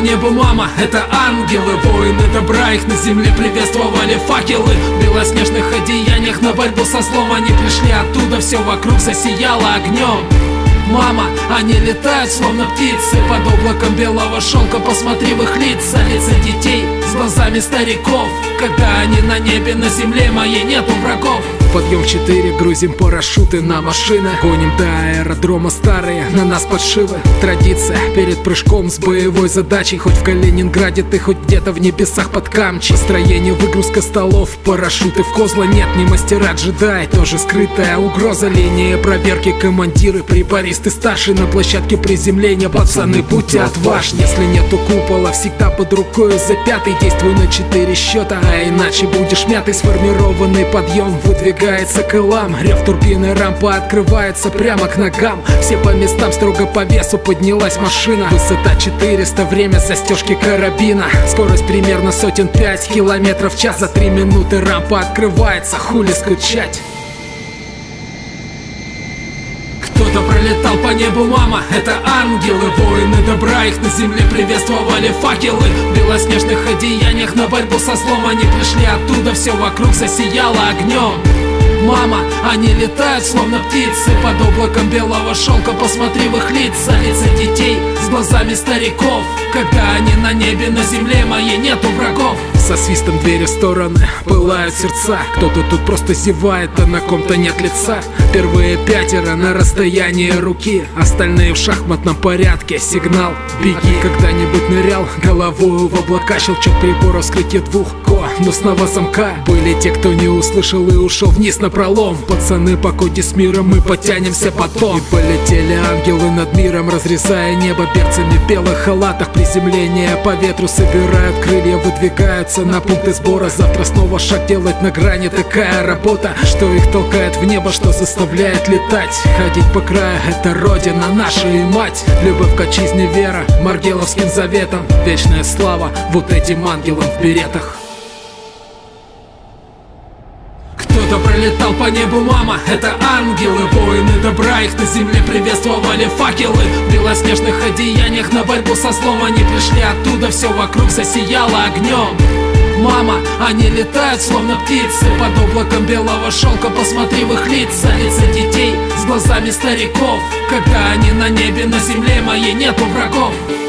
небу, мама, это ангелы, воины добра, их на земле приветствовали факелы. В белоснежных одеяниях на борьбу со злом они пришли оттуда, все вокруг засияло огнем. Мама, они летают, словно птицы, под облаком белого шелка. Посмотри в их лица, лица детей с глазами стариков. Когда они на небе, на земле моей нету врагов. Подъем 4, грузим парашюты на машины. Гоним до аэродрома старые, на нас подшивы. Традиция перед прыжком с боевой задачей. Хоть в Калининграде ты, хоть где-то в небесах под Камчи. Строение, выгрузка столов, парашюты в козла. Нет, не мастера джедай, тоже скрытая угроза. Линия проверки, командиры, прибористы старшие. На площадке приземления пацаны, будьте отважны. Если нету купола, всегда под рукой за пятый. Действуй на 4 счета, а иначе будешь мятый. Сформированный подъем выдвигается к илам. Рев турбины, рампа открывается прямо к ногам. Все по местам, строго по весу поднялась машина. Высота 400, время застежки карабина. Скорость примерно 105 километров в час. За 3 минуты рампа открывается, хули скучать. Кто-то пролетал по небу, мама, это ангелы, воины добра, их на земле приветствовали факелы. В белоснежных одеяниях на борьбу со злом они пришли оттуда, все вокруг засияло огнем. Мама, они летают, словно птицы, под облаком белого шелка. Посмотри в их лица, лица детей с глазами стариков. Когда они на небе, на земле моей нету врагов. Со свистом двери в стороны пылают сердца. Кто-то тут просто зевает, а на ком-то нет лица. Первые 5 на расстоянии руки, остальные в шахматном порядке. Сигнал «беги». Когда-нибудь нырял головою в облака. Щелчок прибора, вскрытие двухконусного замка. Были те, кто не услышал и ушел вниз на пролом. Пацаны, по коде с миром мы потянемся потом. И полетели ангелы над миром, разрезая небо берцами в белых халатах. Приземление по ветру собирают крылья, выдвигаются на пункты сбора. Завтра снова шаг делать на грани. Такая работа, что их толкает в небо, что заставляет летать. Ходить по краю — это родина наша и мать. Любовь к отчизне, вера маргеловским заветом. Вечная слава вот этим ангелам в беретах. Кто-то пролетал по небу, мама, это ангелы, воины добра, их на земле приветствовали факелы. В белоснежных одеяниях на борьбу со злом они пришли оттуда, все вокруг засияло огнем. Мама, они летают, словно птицы, под облаком белого шелка. Посмотри в их лица, лица детей с глазами стариков. Когда они на небе, на земле моей нету врагов.